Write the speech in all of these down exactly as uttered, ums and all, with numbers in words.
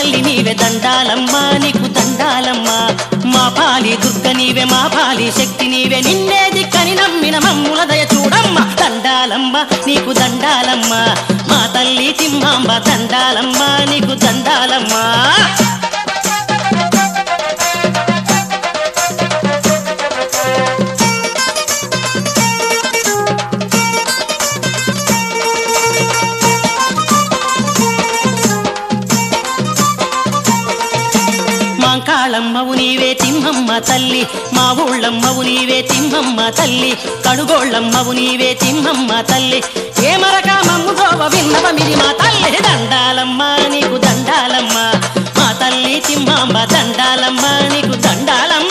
తల్లి నీవే దండాలమ్మ నీకు దండాలమ్మ మా పాలి దుర్గ నీవే మా పాలి శక్తి నీవే నిన్నే దిక్కని నమ్మిన మమ్ముల దయ చూడమ్మ దండాలమ్మ నీకు దండాలమ్మ మా తల్లి తిమ్మాంబ దండాలమ్మ నీకు దండాలమ్మ మాంకాళమ్మవు నీవే తిమ్మమ్మ తల్లి మా ఊళ్ళమ్మవు నీవే తిమ్మమ్మ తల్లి కడుగోళ్ళమ్మవు నీవే తిమ్మమ్మ తల్లి ఏ మరక మమ్ము గోవ విన్నవ మిది మా తల్లి దండాలమ్మ నీకు దండాలమ్మ మా తల్లి తిమ్మాంబ దండాలమ్మ నీకు దండాలమ్మ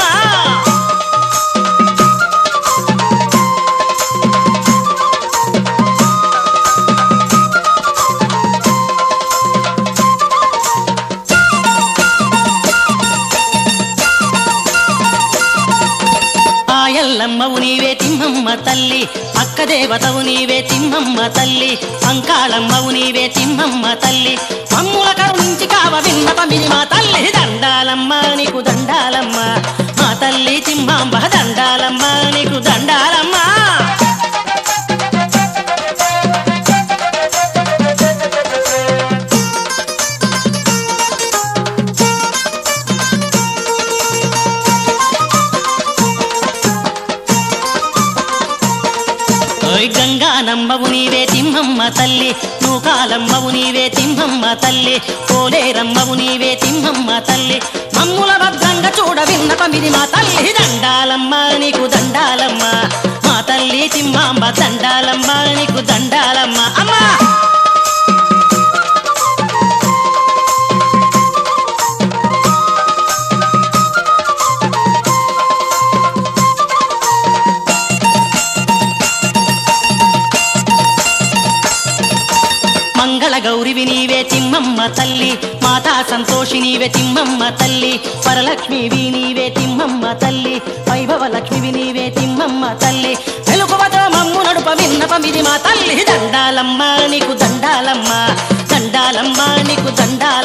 ఎల్లమ్మవు నీవే తిమ్మమ్మ తల్లి అక్క దేవతవు నీవే తిమ్మమ్మ తల్లి అంకాళమ్మవు నీవే తిమ్మమ్మ తల్లి మమ్ముల కరుణించి కావ విన్నపమిది మా తల్లి దండాలమ్మ నీకు దండాలమ్మ మా తల్లి తిమ్మాంబ దండాలమ్మ నీకు దండాలమ్మ గంగానమ్మవు నీవే తిమ్మమ్మ తల్లి నూకాలమ్మవు నీవే తిమ్మమ్మ తల్లి కోలేరమ్మవు నీవే తిమ్మమ్మ తల్లి మమ్ముల భద్రంగా చూడ విన్నపమిది మా తల్లి దండాలమ్మ నీకు దండాలమ్మ మా తల్లి తిమ్మాంబ దండాలమ్మ నీకు దండాలమ్మ అమ్మా మంగళ గౌరివి నీవే తిమ్మమ్మ తల్లి మాతా సంతోషి నీవే తిమ్మమ్మ తల్లి వరలక్ష్మివి నీవే తిమ్మమ్మ తల్లి వైభవ లక్ష్మివి నీవే తిమ్మమ్మ తల్లి వెలుగువతో మమ్ము నడుప విన్నపమిది మా తల్లి దండాలమ్మ నీకు దండాలమ్మ దండాలమ్మ నీకు దండాలమ్మ